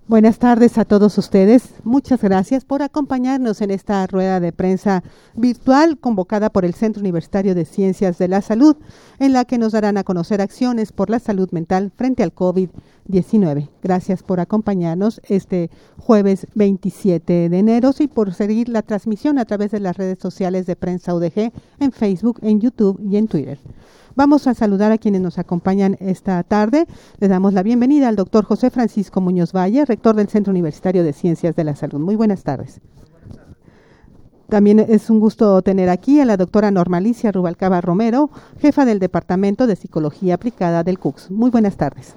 Buenas tardes a todos ustedes. Muchas gracias por acompañarnos en esta rueda de prensa virtual convocada por el Centro Universitario de Ciencias de la Salud, en la que nos darán a conocer acciones por la salud mental frente al COVID-19. Gracias por acompañarnos este jueves 27 de enero y por seguir la transmisión a través de las redes sociales de Prensa UDG en Facebook, en YouTube y en Twitter. Vamos a saludar a quienes nos acompañan esta tarde. Le damos la bienvenida al doctor José Francisco Muñoz Valle, rector del Centro Universitario de Ciencias de la Salud. Muy buenas tardes. También es un gusto tener aquí a la doctora Norma Alicia Rubalcaba Romero, jefa del Departamento de Psicología Aplicada del CUCS. Muy buenas tardes.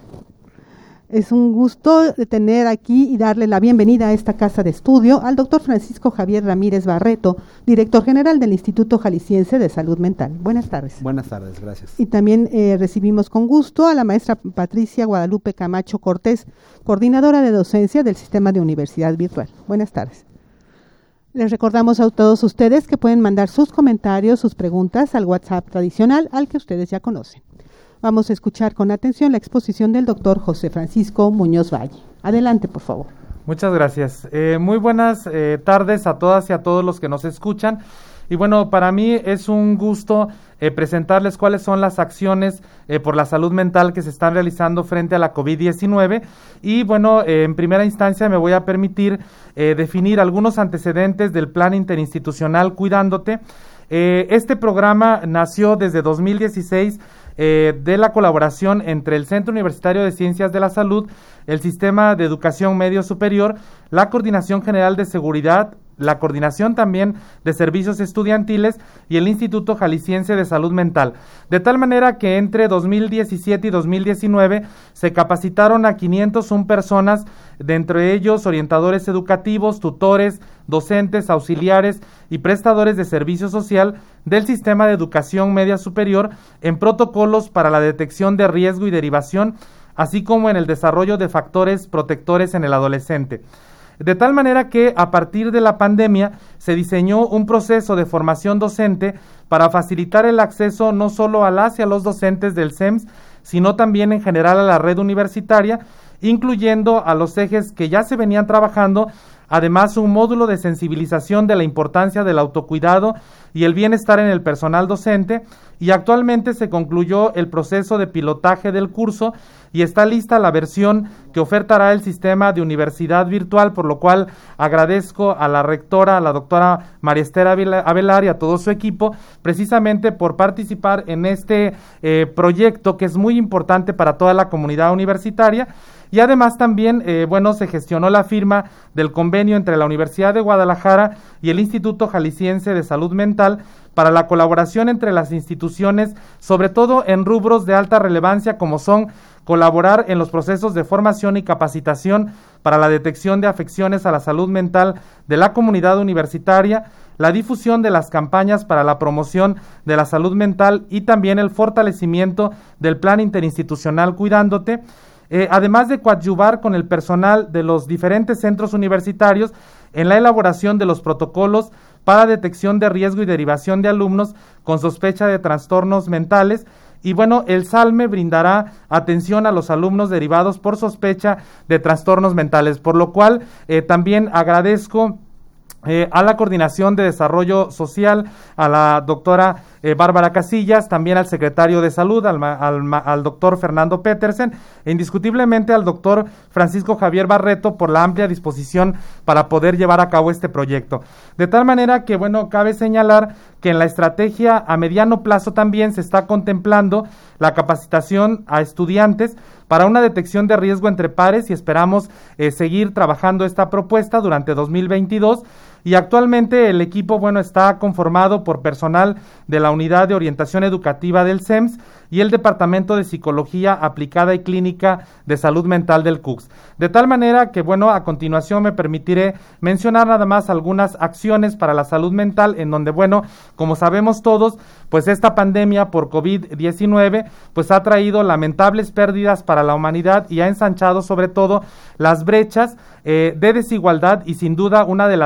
Es un gusto tener aquí y darle la bienvenida a esta casa de estudio al doctor Francisco Javier Ramírez Barreto, director general del Instituto Jalisciense de Salud Mental. Buenas tardes. Buenas tardes, gracias. Y también recibimos con gusto a la maestra Patricia Guadalupe Camacho Cortés, coordinadora de docencia del Sistema de Universidad Virtual. Buenas tardes. Les recordamos a todos ustedes que pueden mandar sus comentarios, sus preguntas al WhatsApp tradicional al que ustedes ya conocen. Vamos a escuchar con atención la exposición del doctor José Francisco Muñoz Valle. Adelante, por favor. Muchas gracias. Muy buenas tardes a todas y a todos los que nos escuchan. Y bueno, para mí es un gusto presentarles cuáles son las acciones por la salud mental que se están realizando frente a la COVID-19. Y bueno, en primera instancia me voy a permitir definir algunos antecedentes del Plan Interinstitucional Cuidándote. Este programa nació desde 2016 de la colaboración entre el Centro Universitario de Ciencias de la Salud, el Sistema de Educación Medio Superior, la Coordinación General de Seguridad, la Coordinación también de Servicios Estudiantiles y el Instituto Jalisciense de Salud Mental. De tal manera que entre 2017 y 2019 se capacitaron a 501 personas, de entre ellos orientadores educativos, tutores, docentes, auxiliares y prestadores de servicio social del Sistema de Educación Media Superior en protocolos para la detección de riesgo y derivación, así como en el desarrollo de factores protectores en el adolescente. De tal manera que a partir de la pandemia se diseñó un proceso de formación docente para facilitar el acceso no solo a las y a los docentes del CEMS, sino también en general a la red universitaria, incluyendo a los ejes que ya se venían trabajando, además un módulo de sensibilización de la importancia del autocuidado y el bienestar en el personal docente, y actualmente se concluyó el proceso de pilotaje del curso y está lista la versión que ofertará el sistema de universidad virtual, por lo cual agradezco a la rectora, a la doctora María Esther Avelar y a todo su equipo, precisamente por participar en este proyecto que es muy importante para toda la comunidad universitaria. Y además también, se gestionó la firma del convenio entre la Universidad de Guadalajara y el Instituto Jalisciense de Salud Mental para la colaboración entre las instituciones, sobre todo en rubros de alta relevancia como son colaborar en los procesos de formación y capacitación para la detección de afecciones a la salud mental de la comunidad universitaria, la difusión de las campañas para la promoción de la salud mental y también el fortalecimiento del Plan Interinstitucional Cuidándote, además de coadyuvar con el personal de los diferentes centros universitarios en la elaboración de los protocolos para detección de riesgo y derivación de alumnos con sospecha de trastornos mentales. Y bueno, el SALME brindará atención a los alumnos derivados por sospecha de trastornos mentales, por lo cual también agradezco a la Coordinación de Desarrollo Social, a la doctora Bárbara Casillas, también al secretario de Salud, al doctor Fernando Petersen, e indiscutiblemente al doctor Francisco Javier Barreto por la amplia disposición para poder llevar a cabo este proyecto. De tal manera que, cabe señalar que en la estrategia a mediano plazo también se está contemplando la capacitación a estudiantes para una detección de riesgo entre pares y esperamos seguir trabajando esta propuesta durante 2022. Y actualmente el equipo, está conformado por personal de la Unidad de Orientación Educativa del CEMS y el Departamento de Psicología Aplicada y Clínica de Salud Mental del CUCS. De tal manera que, a continuación me permitiré mencionar nada más algunas acciones para la salud mental en donde, como sabemos todos, pues esta pandemia por COVID-19, pues ha traído lamentables pérdidas para la humanidad y ha ensanchado sobre todo las brechas de desigualdad y sin duda una de las áreas más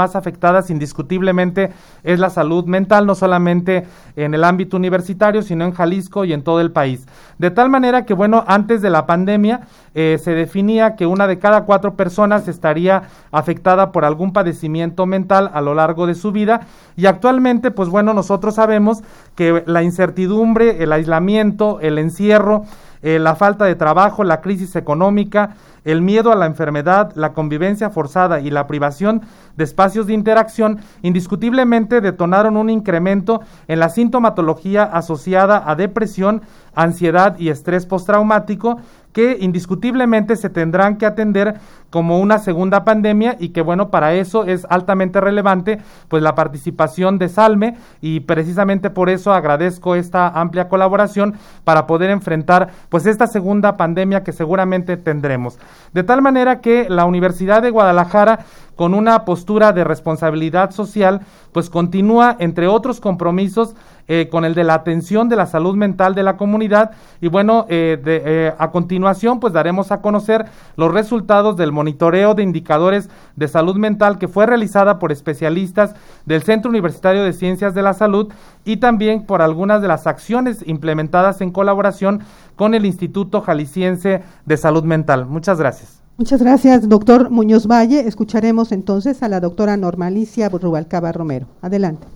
más afectadas indiscutiblemente es la salud mental, no solamente en el ámbito universitario, sino en Jalisco y en todo el país. De tal manera que, bueno, antes de la pandemia se definía que 1 de cada 4 personas estaría afectada por algún padecimiento mental a lo largo de su vida, y actualmente, pues bueno, nosotros sabemos que la incertidumbre, el aislamiento, el encierro, la falta de trabajo, la crisis económica, el miedo a la enfermedad, la convivencia forzada y la privación de espacios de interacción indiscutiblemente detonaron un incremento en la sintomatología asociada a depresión, ansiedad y estrés postraumático, que indiscutiblemente se tendrán que atender como una segunda pandemia, y que bueno, para eso es altamente relevante pues la participación de SALME, y precisamente por eso agradezco esta amplia colaboración para poder enfrentar pues esta segunda pandemia que seguramente tendremos. De tal manera que la Universidad de Guadalajara, con una postura de responsabilidad social, pues continúa, entre otros compromisos, con el de la atención de la salud mental de la comunidad, y bueno, a continuación pues daremos a conocer los resultados del monitoreo de indicadores de salud mental que fue realizada por especialistas del Centro Universitario de Ciencias de la Salud, y también por algunas de las acciones implementadas en colaboración con el Instituto Jalisciense de Salud Mental. Muchas gracias. Muchas gracias, doctor Muñoz Valle. Escucharemos entonces a la doctora Norma Alicia Rubalcaba Romero. Adelante.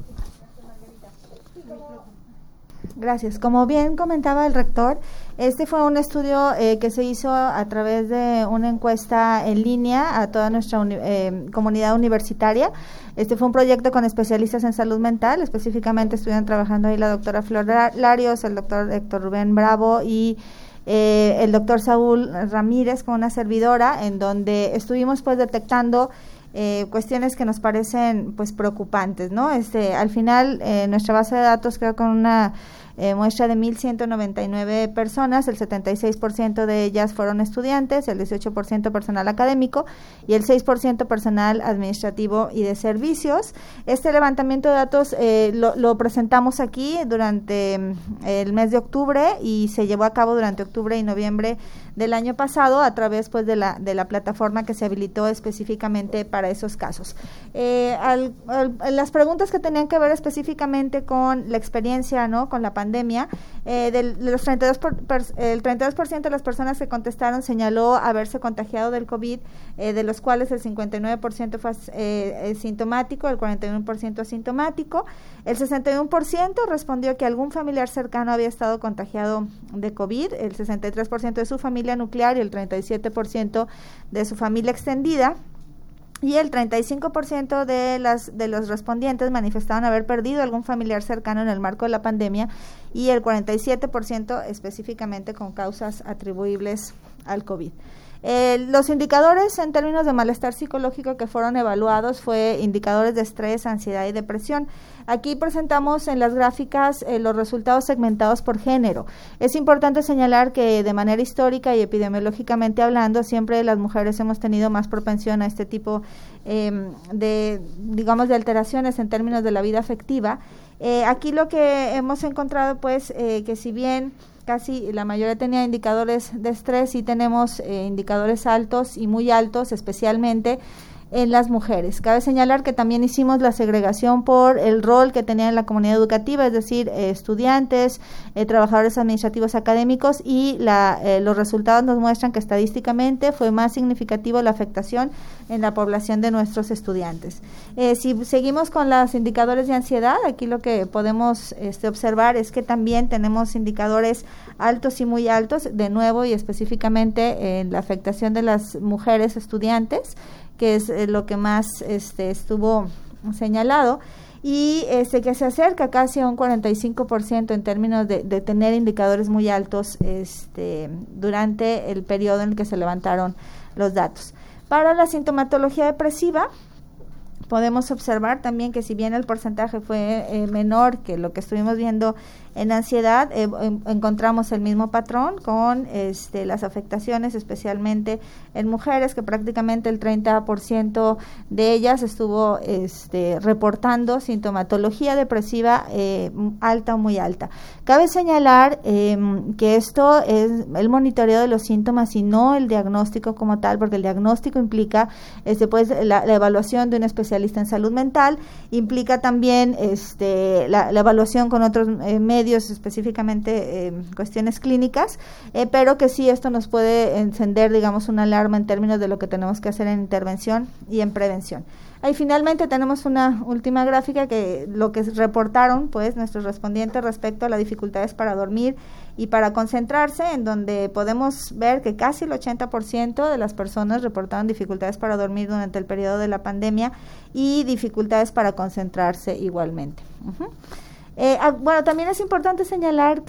Gracias. Como bien comentaba el rector, este fue un estudio que se hizo a través de una encuesta en línea a toda nuestra comunidad universitaria. Este fue un proyecto con especialistas en salud mental, específicamente estuvieron trabajando ahí la doctora Flor Larios, el doctor Héctor Rubén Bravo y el doctor Saúl Ramírez con una servidora, en donde estuvimos pues detectando cuestiones que nos parecen pues preocupantes, ¿no? Al final nuestra base de datos quedó con una muestra de 1,199 personas, el 76% de ellas fueron estudiantes, el 18% personal académico y el 6% personal administrativo y de servicios. Este levantamiento de datos lo presentamos aquí durante el mes de octubre y se llevó a cabo durante octubre y noviembre del año pasado a través pues de la plataforma que se habilitó específicamente para esos casos. Las preguntas que tenían que ver específicamente con la experiencia, ¿no?, con la pandemia, el 32% de las personas que contestaron señaló haberse contagiado del COVID, de los cuales el 59% fue sintomático, el 41% asintomático, el 61% respondió que algún familiar cercano había estado contagiado de COVID, el 63% de su familia nuclear y el 37% de su familia extendida. Y el 35% de los respondientes manifestaban haber perdido algún familiar cercano en el marco de la pandemia y el 47% específicamente con causas atribuibles al COVID. Los indicadores en términos de malestar psicológico que fueron evaluados fue indicadores de estrés, ansiedad y depresión. Aquí presentamos en las gráficas los resultados segmentados por género. Es importante señalar que de manera histórica y epidemiológicamente hablando, siempre las mujeres hemos tenido más propensión a este tipo de alteraciones en términos de la vida afectiva. Aquí lo que hemos encontrado pues que si bien casi la mayoría tenía indicadores de estrés, y tenemos indicadores altos y muy altos, especialmente en las mujeres. Cabe señalar que también hicimos la segregación por el rol que tenían en la comunidad educativa, es decir, estudiantes, trabajadores administrativos académicos, y los resultados nos muestran que estadísticamente fue más significativo la afectación en la población de nuestros estudiantes. Si seguimos con los indicadores de ansiedad, aquí lo que podemos observar es que también tenemos indicadores altos y muy altos, de nuevo y específicamente en la afectación de las mujeres estudiantes, que es lo que más estuvo señalado, y que se acerca casi a un 45% en términos de tener indicadores muy altos durante el periodo en el que se levantaron los datos. Para la sintomatología depresiva, podemos observar también que si bien el porcentaje fue menor que lo que estuvimos viendo En ansiedad encontramos el mismo patrón con las afectaciones, especialmente en mujeres, que prácticamente el 30% de ellas estuvo reportando sintomatología depresiva alta o muy alta. Cabe señalar que esto es el monitoreo de los síntomas y no el diagnóstico como tal, porque el diagnóstico implica la evaluación de un especialista en salud mental, implica también la evaluación con otros medios, específicamente cuestiones clínicas, pero que sí esto nos puede encender, digamos, una alarma en términos de lo que tenemos que hacer en intervención y en prevención. Ahí finalmente tenemos una última gráfica que lo que reportaron pues nuestros respondientes respecto a las dificultades para dormir y para concentrarse, en donde podemos ver que casi el 80% de las personas reportaron dificultades para dormir durante el periodo de la pandemia y dificultades para concentrarse igualmente. Bueno, también es importante señalar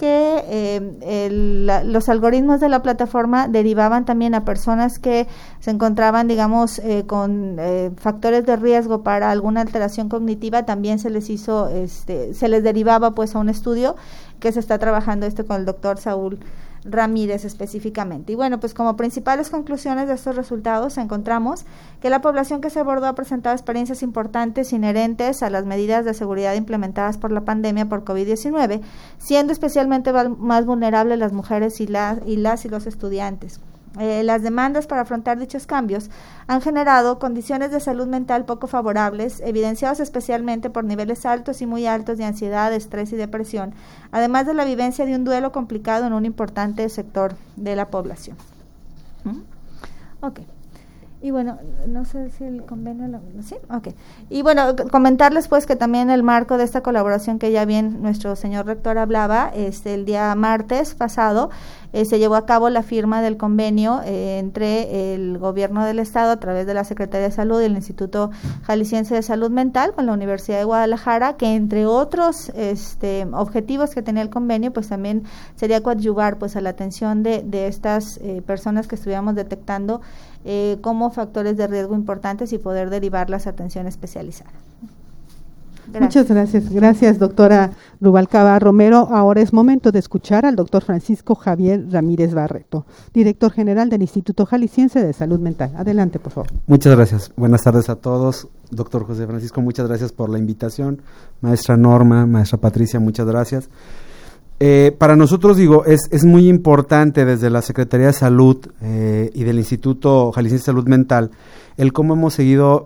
que los algoritmos de la plataforma derivaban también a personas que se encontraban, digamos, con factores de riesgo para alguna alteración cognitiva. También se les hizo, se les derivaba pues a un estudio que se está trabajando con el doctor Saúl Ramírez específicamente. Y bueno, pues como principales conclusiones de estos resultados encontramos que la población que se abordó ha presentado experiencias importantes inherentes a las medidas de seguridad implementadas por la pandemia por COVID-19, siendo especialmente más vulnerables las mujeres y los estudiantes. Las demandas para afrontar dichos cambios han generado condiciones de salud mental poco favorables, evidenciados especialmente por niveles altos y muy altos de ansiedad, estrés y depresión, además de la vivencia de un duelo complicado en un importante sector de la población. Okay. Y bueno, no sé si el convenio ¿sí? Okay. Y bueno, comentarles pues que también el marco de esta colaboración que ya bien nuestro señor rector hablaba, el día martes pasado se llevó a cabo la firma del convenio entre el gobierno del estado a través de la Secretaría de Salud y el Instituto Jalisciense de Salud Mental con la Universidad de Guadalajara, que entre otros objetivos que tenía el convenio, pues también sería coadyuvar pues a la atención de estas personas que estuviéramos detectando como factores de riesgo importantes y poder derivarlas a atención especializada. Gracias. Muchas gracias. Gracias, doctora Rubalcaba Romero. Ahora es momento de escuchar al doctor Francisco Javier Ramírez Barreto, director general del Instituto Jalisciense de Salud Mental. Adelante, por favor. Muchas gracias. Buenas tardes a todos. Doctor José Francisco, muchas gracias por la invitación. Maestra Norma, maestra Patricia, muchas gracias. Para nosotros, es muy importante desde la Secretaría de Salud y del Instituto Jalisciense de Salud Mental el cómo hemos seguido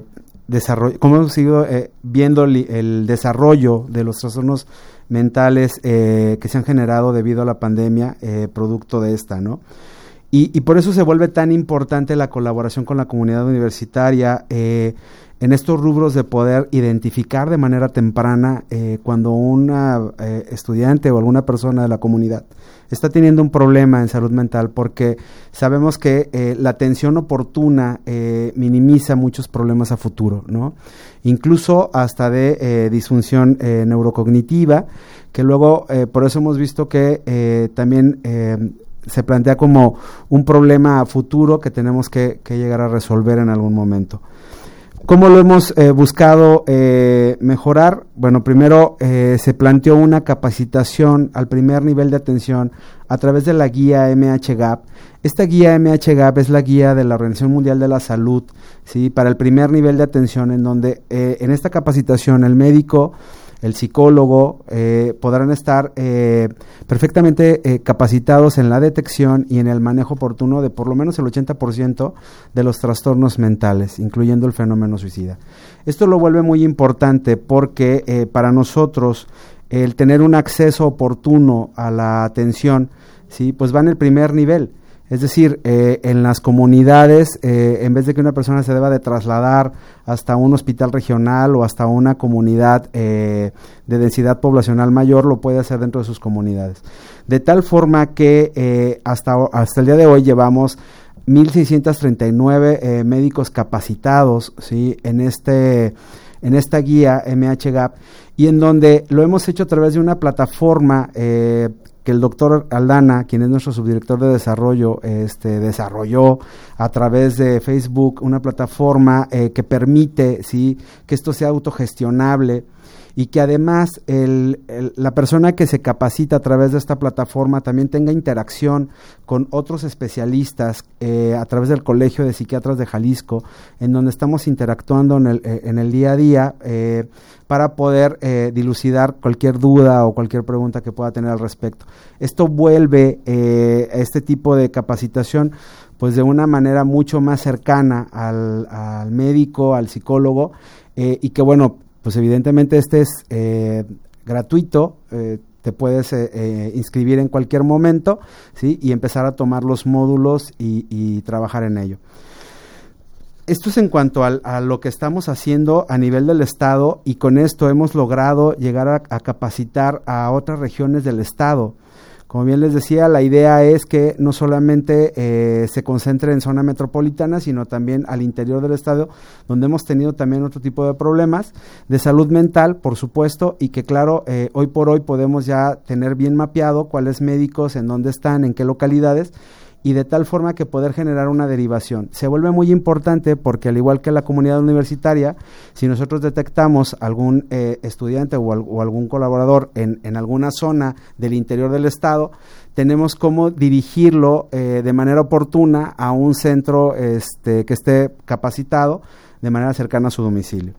viendo el desarrollo de los trastornos mentales que se han generado debido a la pandemia, producto de esta, ¿no? Y por eso se vuelve tan importante la colaboración con la comunidad universitaria en estos rubros de poder identificar de manera temprana cuando una estudiante o alguna persona de la comunidad está teniendo un problema en salud mental, porque sabemos que la atención oportuna minimiza muchos problemas a futuro, ¿no? Incluso hasta de disfunción neurocognitiva, que luego por eso hemos visto que también se plantea como un problema a futuro que tenemos que llegar a resolver en algún momento. ¿Cómo lo hemos buscado mejorar? Bueno, primero se planteó una capacitación al primer nivel de atención a través de la guía MHGAP. Esta guía MHGAP es la guía de la Organización Mundial de la Salud, ¿sí? Para el primer nivel de atención, en donde en esta capacitación el médico, el psicólogo podrán estar perfectamente capacitados en la detección y en el manejo oportuno de por lo menos el 80% de los trastornos mentales, incluyendo el fenómeno suicida. Esto lo vuelve muy importante porque para nosotros el tener un acceso oportuno a la atención, ¿sí? Pues va en el primer nivel. Es decir, en las comunidades, en vez de que una persona se deba de trasladar hasta un hospital regional o hasta una comunidad de densidad poblacional mayor, lo puede hacer dentro de sus comunidades. De tal forma que hasta el día de hoy llevamos 1,639 médicos capacitados, ¿sí? en esta guía MHGAP, y en donde lo hemos hecho a través de una plataforma que el doctor Aldana, quien es nuestro subdirector de desarrollo, desarrolló a través de Facebook, una plataforma que permite, ¿sí?, que esto sea autogestionable y que además la persona que se capacita a través de esta plataforma también tenga interacción con otros especialistas a través del Colegio de Psiquiatras de Jalisco, en donde estamos interactuando en el día a día para poder dilucidar cualquier duda o cualquier pregunta que pueda tener al respecto. Esto vuelve este tipo de capacitación pues de una manera mucho más cercana al médico, al psicólogo, y que bueno, pues evidentemente este es gratuito, te puedes inscribir en cualquier momento, ¿sí? Y empezar a tomar los módulos y trabajar en ello. Esto es en cuanto a lo que estamos haciendo a nivel del estado, y con esto hemos logrado llegar a capacitar a otras regiones del estado. Como bien les decía, la idea es que no solamente se concentre en zona metropolitana, sino también al interior del estado, donde hemos tenido también otro tipo de problemas de salud mental, por supuesto, y que claro, hoy por hoy podemos ya tener bien mapeado cuáles médicos, en dónde están, en qué localidades, y de tal forma que poder generar una derivación. Se vuelve muy importante porque al igual que la comunidad universitaria, si nosotros detectamos algún estudiante o algún colaborador en alguna zona del interior del estado, tenemos cómo dirigirlo de manera oportuna a un centro que esté capacitado de manera cercana a su domicilio.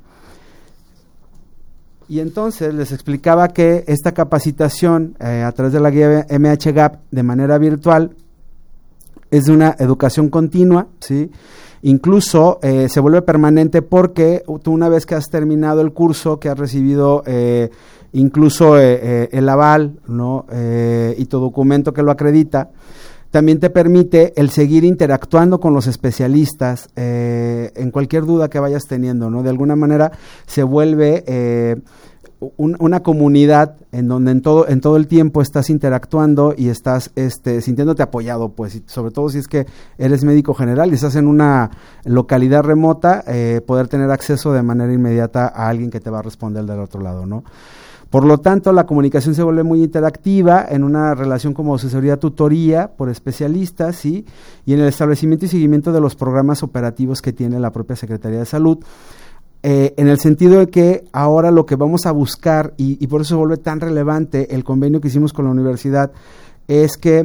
Y entonces les explicaba que esta capacitación a través de la guía MHGAP de manera virtual es de una educación continua, ¿sí? Incluso se vuelve permanente porque tú, una vez que has terminado el curso, que has recibido incluso el aval, ¿no? Y tu documento que lo acredita, también te permite el seguir interactuando con los especialistas en cualquier duda que vayas teniendo, ¿no? De alguna manera se vuelve una comunidad en donde en todo el tiempo estás interactuando y estás sintiéndote apoyado, pues, sobre todo si es que eres médico general y estás en una localidad remota, poder tener acceso de manera inmediata a alguien que te va a responder del otro lado, ¿no? Por lo tanto, la comunicación se vuelve muy interactiva en una relación como asesoría-tutoría por especialistas, ¿sí? Y en el establecimiento y seguimiento de los programas operativos que tiene la propia Secretaría de Salud. En el sentido de que ahora lo que vamos a buscar, y por eso se vuelve tan relevante el convenio que hicimos con la universidad, es que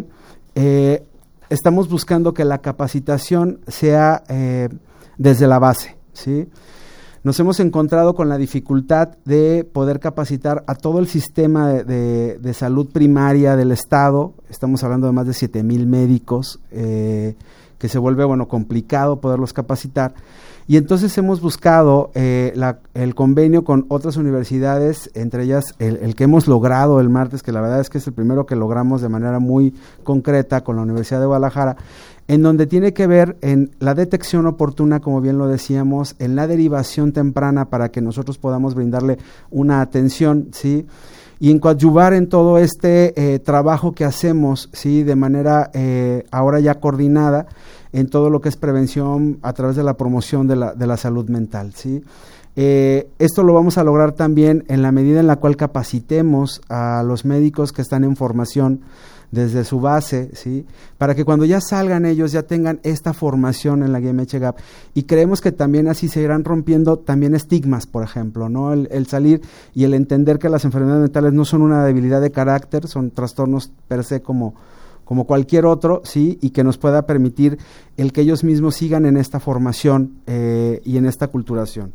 estamos buscando que la capacitación sea desde la base, ¿sí? Nos hemos encontrado con la dificultad de poder capacitar a todo el sistema de salud primaria del estado. Estamos hablando de más de 7,000 médicos, que se vuelve, complicado poderlos capacitar. Y entonces hemos buscado el convenio con otras universidades, entre ellas el que hemos logrado el martes, que la verdad es que es el primero que logramos de manera muy concreta con la Universidad de Guadalajara, en donde tiene que ver en la detección oportuna, como bien lo decíamos, en la derivación temprana para que nosotros podamos brindarle una atención, ¿sí? Y en coadyuvar en todo este trabajo que hacemos, ¿sí? De manera ahora ya coordinada en todo lo que es prevención a través de la promoción de la salud mental, ¿sí? Esto lo vamos a lograr también en la medida en la cual capacitemos a los médicos que están en formación desde su base, ¿sí? Para que cuando ya salgan ellos ya tengan esta formación en la guía MHGAP, y creemos que también así se irán rompiendo también estigmas, por ejemplo, ¿no? El salir y el entender que las enfermedades mentales no son una debilidad de carácter, son trastornos per se como cualquier otro, ¿sí? Y que nos pueda permitir el que ellos mismos sigan en esta formación y en esta culturación.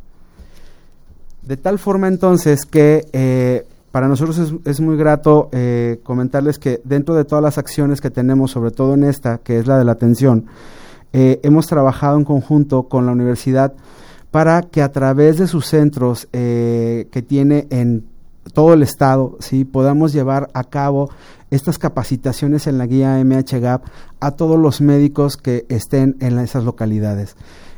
De tal forma entonces que para nosotros es muy grato comentarles que dentro de todas las acciones que tenemos, sobre todo en esta, que es la de la atención, hemos trabajado en conjunto con la universidad para que a través de sus centros que tiene en todo el estado, ¿sí? Podamos llevar a cabo estas capacitaciones en la guía MHGAP a todos los médicos que estén en esas localidades.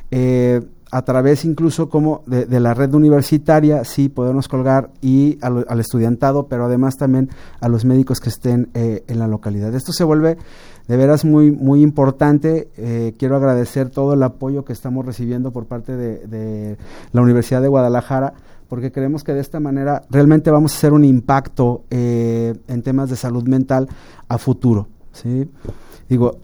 A través incluso como de la red universitaria, sí, podernos colgar y al estudiantado, pero además también a los médicos que estén en la localidad. Esto se vuelve de veras muy, muy importante. Quiero agradecer todo el apoyo que estamos recibiendo por parte de la Universidad de Guadalajara, porque creemos que de esta manera realmente vamos a hacer un impacto en temas de salud mental a futuro, ¿sí? Digo,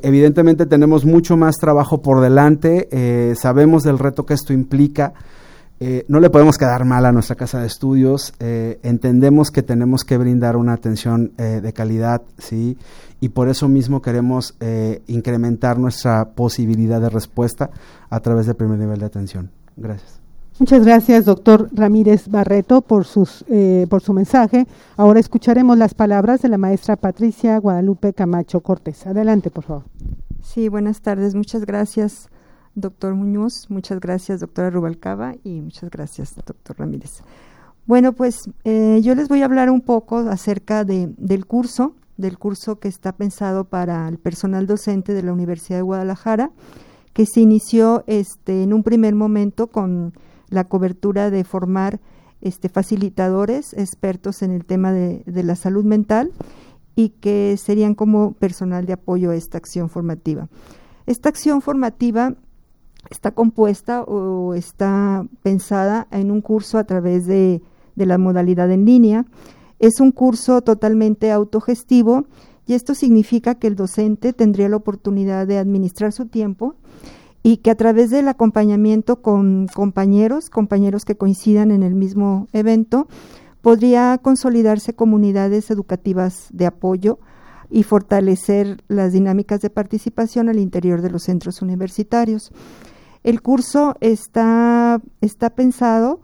evidentemente tenemos mucho más trabajo por delante, sabemos del reto que esto implica, no le podemos quedar mal a nuestra casa de estudios. Entendemos que tenemos que brindar una atención de calidad, ¿sí? Y por eso mismo queremos incrementar nuestra posibilidad de respuesta a través del primer nivel de atención. Gracias. Muchas gracias, doctor Ramírez Barreto, por su mensaje. Ahora escucharemos las palabras de la maestra Patricia Guadalupe Camacho Cortés. Adelante, por favor. Sí, buenas tardes. Muchas gracias, doctor Muñoz. Muchas gracias, doctora Rubalcaba, y muchas gracias, doctor Ramírez. Bueno, pues yo les voy a hablar un poco acerca del curso que está pensado para el personal docente de la Universidad de Guadalajara, que se inició en un primer momento con la cobertura de formar facilitadores, expertos en el tema de la salud mental, y que serían como personal de apoyo a esta acción formativa. Esta acción formativa está compuesta o está pensada en un curso a través de la modalidad en línea. Es un curso totalmente autogestivo, y esto significa que el docente tendría la oportunidad de administrar su tiempo, y que a través del acompañamiento con compañeros que coincidan en el mismo evento, podría consolidarse comunidades educativas de apoyo y fortalecer las dinámicas de participación al interior de los centros universitarios. El curso está pensado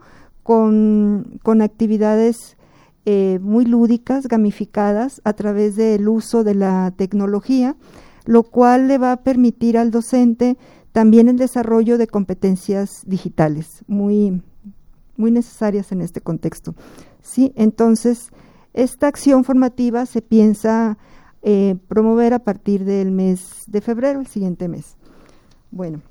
con actividades muy lúdicas, gamificadas, a través del uso de la tecnología, lo cual le va a permitir al docente también el desarrollo de competencias digitales muy, muy necesarias en este contexto. Sí, entonces, esta acción formativa se piensa promover a partir del mes de febrero, el siguiente mes. Bueno,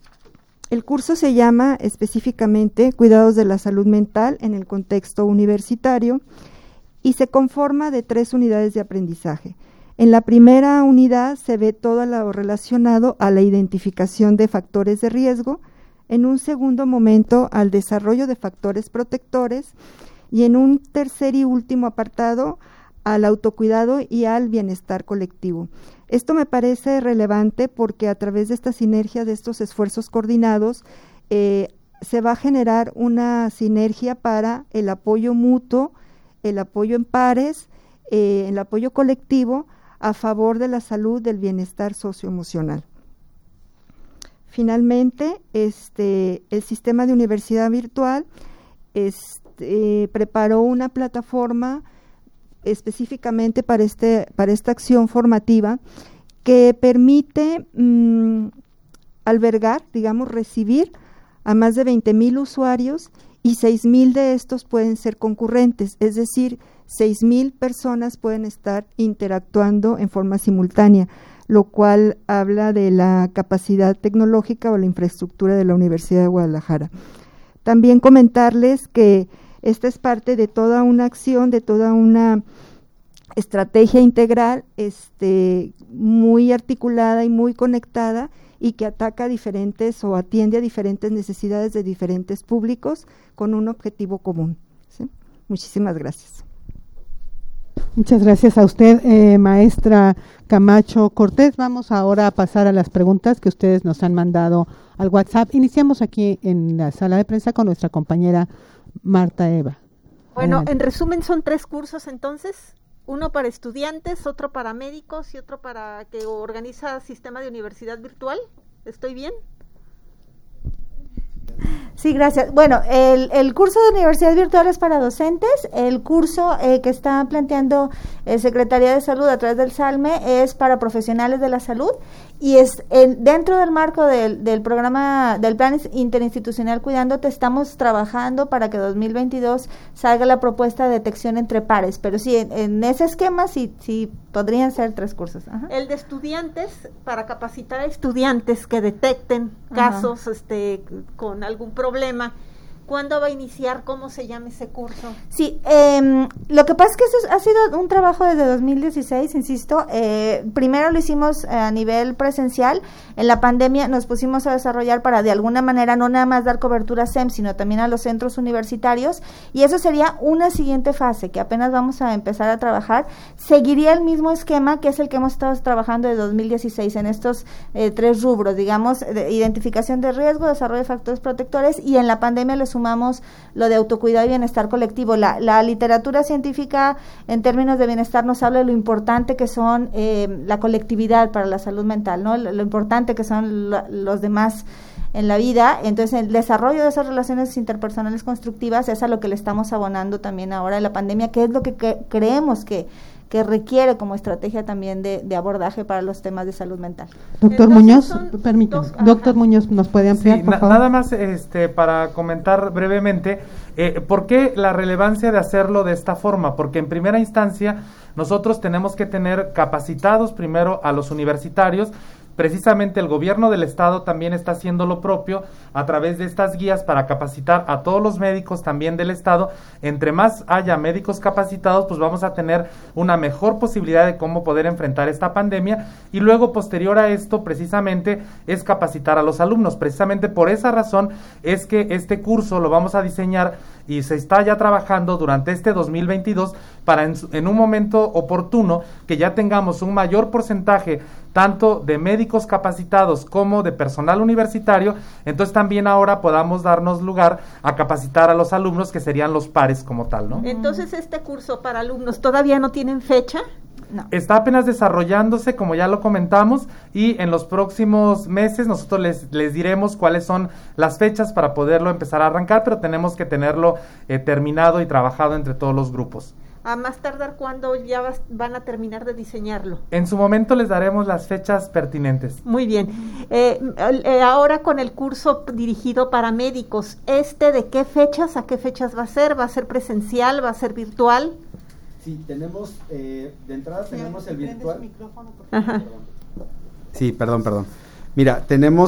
el curso se llama específicamente Cuidados de la Salud Mental en el contexto universitario, y se conforma de 3 unidades de aprendizaje. En la primera unidad se ve todo lo relacionado a la identificación de factores de riesgo, en un segundo momento al desarrollo de factores protectores, y en un tercer y último apartado al autocuidado y al bienestar colectivo. Esto me parece relevante porque a través de esta sinergia, de estos esfuerzos coordinados, se va a generar una sinergia para el apoyo mutuo, el apoyo en pares, el apoyo colectivo a favor de la salud, del bienestar socioemocional. Finalmente, el sistema de universidad virtual preparó una plataforma específicamente para esta acción formativa que permite albergar, recibir a más de 20,000 usuarios, y 6,000 de estos pueden ser concurrentes, es decir, 6,000 personas pueden estar interactuando en forma simultánea, lo cual habla de la capacidad tecnológica o la infraestructura de la Universidad de Guadalajara. También comentarles que esta es parte de toda una acción, de toda una estrategia integral, muy articulada y muy conectada, y que ataca diferentes o atiende a diferentes necesidades de diferentes públicos con un objetivo común. ¿Sí? Muchísimas gracias. Muchas gracias a usted, maestra Camacho Cortés. Vamos ahora a pasar a las preguntas que ustedes nos han mandado al WhatsApp. Iniciamos aquí en la sala de prensa con nuestra compañera Marta Eva. Bueno, en resumen son 3 cursos entonces, uno para estudiantes, otro para médicos y otro para que organiza sistema de universidad virtual. ¿Estoy bien? Sí, gracias. Bueno, el curso de universidad virtual es para docentes. El curso que está planteando Secretaría de Salud a través del SALME es para profesionales de la salud, y es dentro del marco del programa del Plan Interinstitucional Cuidándote. Estamos trabajando para que 2022 salga la propuesta de detección entre pares, pero sí, en ese esquema sí podrían ser 3 cursos. Ajá. El de estudiantes, para capacitar a estudiantes que detecten casos con algún problema. ¿Cuándo va a iniciar? ¿Cómo se llama ese curso? Sí, lo que pasa es que eso ha sido un trabajo desde 2016, insisto. Primero lo hicimos a nivel presencial. En la pandemia nos pusimos a desarrollar para, de alguna manera, no nada más dar cobertura a SEM, sino también a los centros universitarios. Y eso sería una siguiente fase que apenas vamos a empezar a trabajar. Seguiría el mismo esquema que es el que hemos estado trabajando desde 2016 en estos 3 rubros, de identificación de riesgo, desarrollo de factores protectores, y en la pandemia le sumamos lo de autocuidado y bienestar colectivo. La literatura científica en términos de bienestar nos habla de lo importante que son la colectividad para la salud mental, ¿no? Lo importante que son los demás en la vida. Entonces el desarrollo de esas relaciones interpersonales constructivas es a lo que le estamos abonando también ahora en la pandemia, que es lo que creemos que requiere como estrategia también de abordaje para los temas de salud mental. Doctor Muñoz, permítame. Doctor Muñoz, ¿nos puede ampliar, por favor? Nada más para comentar brevemente, ¿por qué la relevancia de hacerlo de esta forma? Porque en primera instancia nosotros tenemos que tener capacitados primero a los universitarios. Precisamente el gobierno del estado también está haciendo lo propio a través de estas guías para capacitar a todos los médicos también del estado. Entre más haya médicos capacitados, pues vamos a tener una mejor posibilidad de cómo poder enfrentar esta pandemia, y luego posterior a esto precisamente es capacitar a los alumnos. Precisamente por esa razón es que este curso lo vamos a diseñar y se está ya trabajando durante este 2022 para en un momento oportuno que ya tengamos un mayor porcentaje tanto de médicos capacitados como de personal universitario, entonces también ahora podamos darnos lugar a capacitar a los alumnos, que serían los pares como tal, ¿no? Entonces, este curso para alumnos todavía no tienen fecha. No. Está apenas desarrollándose, como ya lo comentamos, y en los próximos meses nosotros les diremos cuáles son las fechas para poderlo empezar a arrancar, pero tenemos que tenerlo terminado y trabajado entre todos los grupos. A más tardar, ¿cuándo ya van a terminar de diseñarlo? En su momento les daremos las fechas pertinentes. Muy bien. Ahora con el curso dirigido para médicos, ¿de qué fechas? ¿A qué fechas va a ser? ¿Va a ser presencial? ¿Va a ser virtual? Sí, tenemos, de entrada tenemos el virtual. Ajá. Sí, perdón. Mira, tenemos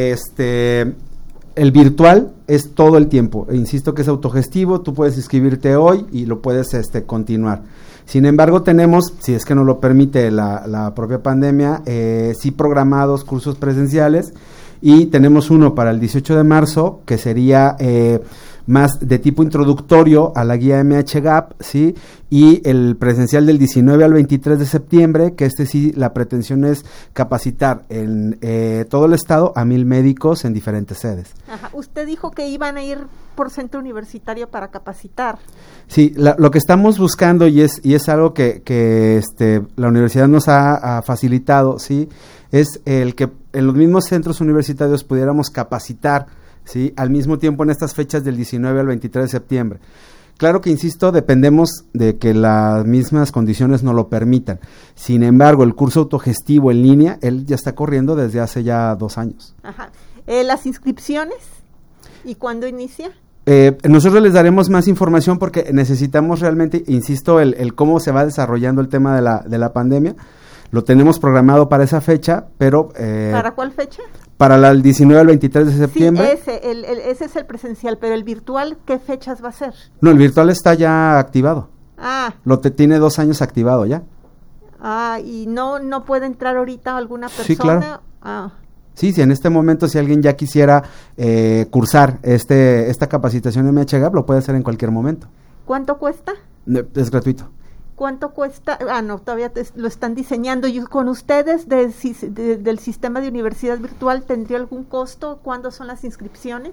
el virtual es todo el tiempo. Insisto que es autogestivo, tú puedes inscribirte hoy y lo puedes continuar. Sin embargo, tenemos, si es que nos lo permite la propia pandemia, sí programados cursos presenciales, y tenemos uno para el 18 de marzo que sería más de tipo introductorio a la guía MHGAP, ¿sí? Y el presencial del 19 al 23 de septiembre, que sí, la pretensión es capacitar en todo el estado a 1,000 médicos en diferentes sedes. Ajá. Usted dijo que iban a ir por centro universitario para capacitar. Sí, lo que estamos buscando, y es algo que la universidad nos ha facilitado, ¿sí? Es el que en los mismos centros universitarios pudiéramos capacitar, ¿sí? Al mismo tiempo en estas fechas del 19 al 23 de septiembre. Claro que, insisto, dependemos de que las mismas condiciones nos lo permitan. Sin embargo, el curso autogestivo en línea, él ya está corriendo desde hace ya 2 años. Ajá. ¿Las inscripciones? ¿Y cuándo inicia? Nosotros les daremos más información porque necesitamos realmente, insisto, el cómo se va desarrollando el tema de la pandemia. Lo tenemos programado para esa fecha, pero... ¿Para cuál fecha? Para el 19 al 23 de septiembre. Sí, ese es el presencial, pero el virtual, ¿qué fechas va a ser? No, el virtual está ya activado. Ah. Tiene 2 años activado ya. Ah, ¿y no puede entrar ahorita alguna persona? Sí, claro. Ah. Sí, si en este momento, si alguien ya quisiera cursar esta capacitación de MHGAP, lo puede hacer en cualquier momento. ¿Cuánto cuesta? Es gratuito. ¿Cuánto cuesta? No, todavía lo están diseñando. ¿Y con ustedes del sistema de universidad virtual tendría algún costo? ¿Cuándo son las inscripciones?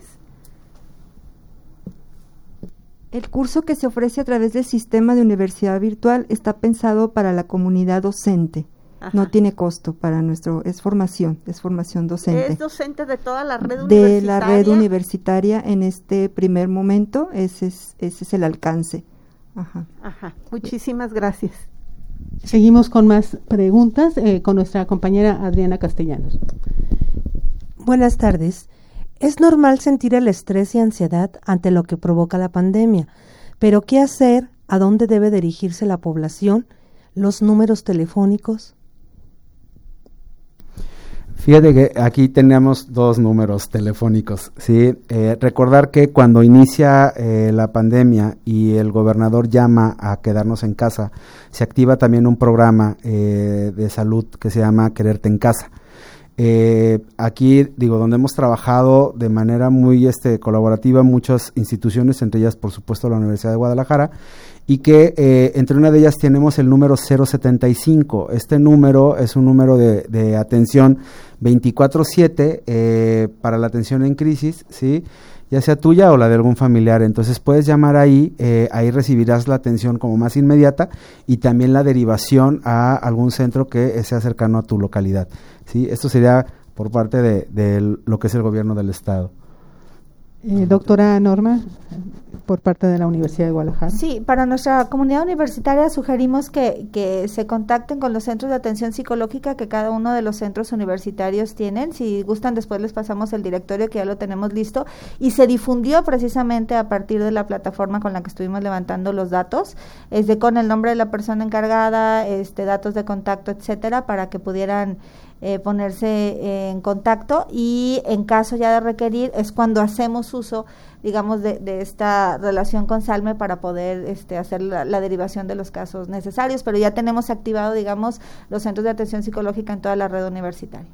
El curso que se ofrece a través del sistema de universidad virtual está pensado para la comunidad docente. Ajá. No tiene costo para es formación docente. ¿Es docente de toda la red universitaria? De la red universitaria en este primer momento, ese es el alcance. Ajá. Muchísimas gracias. Seguimos con más preguntas con nuestra compañera Adriana Castellanos. Buenas tardes. Es normal sentir el estrés y ansiedad ante lo que provoca la pandemia, pero ¿qué hacer? ¿A dónde debe dirigirse la población? ¿Los números telefónicos? Fíjate que aquí tenemos 2 números telefónicos, ¿sí? Recordar que cuando inicia la pandemia y el gobernador llama a quedarnos en casa, se activa también un programa de salud que se llama Quererte en Casa. Aquí, donde hemos trabajado de manera muy colaborativa muchas instituciones, entre ellas, por supuesto, la Universidad de Guadalajara, y que entre una de ellas tenemos el número 075. Este número es un número de atención 24/7 para la atención en crisis, ¿sí? Ya sea tuya o la de algún familiar. Entonces puedes llamar ahí, ahí recibirás la atención como más inmediata y también la derivación a algún centro que sea cercano a tu localidad, ¿sí? Esto sería por parte de lo que es el gobierno del estado. Doctora Norma, por parte de la Universidad de Guadalajara. Sí, para nuestra comunidad universitaria sugerimos que se contacten con los centros de atención psicológica que cada uno de los centros universitarios tienen. Si gustan, después les pasamos el directorio, que ya lo tenemos listo, y se difundió precisamente a partir de la plataforma con la que estuvimos levantando los datos, con el nombre de la persona encargada, datos de contacto, etcétera, para que pudieran ponerse en contacto, y en caso ya de requerir es cuando hacemos uso, digamos, de esta relación con Salme para poder hacer la derivación de los casos necesarios, pero ya tenemos activado, digamos, los centros de atención psicológica en toda la red universitaria.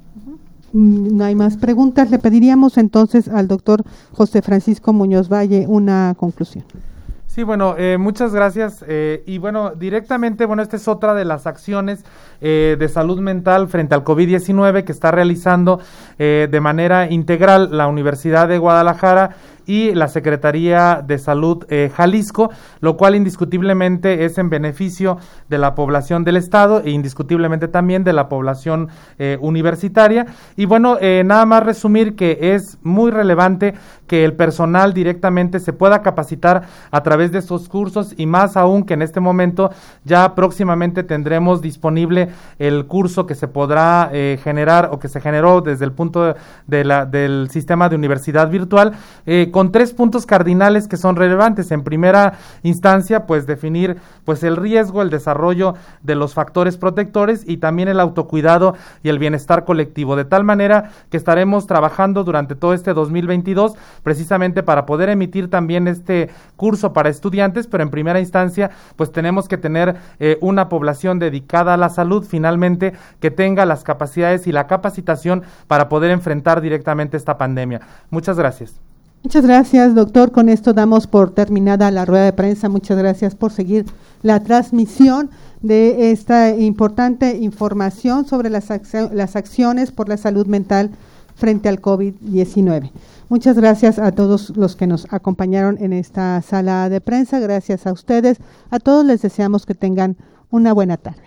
No hay más preguntas. Le pediríamos entonces al doctor José Francisco Muñoz Valle una conclusión. Sí, bueno, muchas gracias. Y bueno, directamente, esta es otra de las acciones de salud mental frente al COVID-19 que está realizando de manera integral la Universidad de Guadalajara y la Secretaría de Salud Jalisco, lo cual indiscutiblemente es en beneficio de la población del estado e indiscutiblemente también de la población universitaria. Y bueno, nada más resumir que es muy relevante que el personal directamente se pueda capacitar a través de estos cursos, y más aún que en este momento ya próximamente tendremos disponible el curso que se podrá generar o que se generó desde el punto del sistema de universidad virtual, con 3 puntos cardinales que son relevantes. En primera instancia, pues definir el riesgo, el desarrollo de los factores protectores y también el autocuidado y el bienestar colectivo, de tal manera que estaremos trabajando durante todo este 2022 precisamente para poder emitir también este curso para estudiantes, pero en primera instancia pues tenemos que tener una población dedicada a la salud finalmente que tenga las capacidades y la capacitación para poder enfrentar directamente esta pandemia. Muchas gracias. Muchas gracias, doctor. Con esto damos por terminada la rueda de prensa. Muchas gracias por seguir la transmisión de esta importante información sobre las acciones por la salud mental frente al COVID-19. Muchas gracias a todos los que nos acompañaron en esta sala de prensa. Gracias a ustedes. A todos les deseamos que tengan una buena tarde.